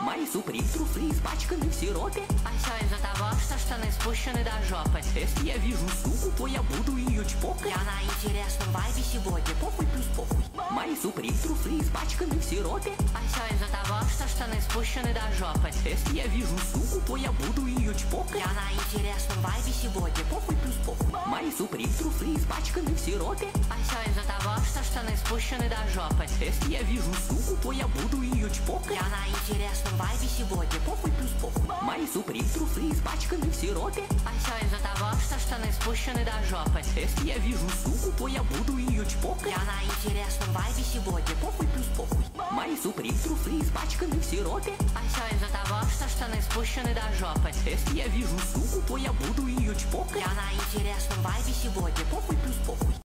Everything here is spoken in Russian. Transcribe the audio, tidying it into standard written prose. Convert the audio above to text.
Мои суприм трусы испачканы в сиропе. А все из-за того, что штаны спущены до жопы. Если я вижу суку, то я буду ее чпокать. Я на интересном вайбе сегодня, похуй плюс похуй. Мои суприм трусы испачканы в сиропе. А все из-за того, что штаны спущены до жопы. Если я вижу суку, то я буду ее чпокать. Я на интересном вайбе сегодня, похуй плюс похуй. Мои суприм трусы испачканы в сиропе. А все из-за того, что штаны спущены до жопы. Если я вижу суку, то я буду ее чпокать. Я на интересном вайбе сегодня, похуй плюс похуй. Мои суприм трусы испачканы в сиропе. А все из-за того, что штаны спущены до жопы. Если я вижу суку, то я буду ее чпокать. Я на интересном вайбе сегодня, похуй плюс похуй. Мои суприм трусы испачканы в сиропе. А все из-за того, что штаны спущены до жопы. Если я вижу суку, то я буду ее чпокать. Я на интересном вайбе сегодня, похуй плюс похуй.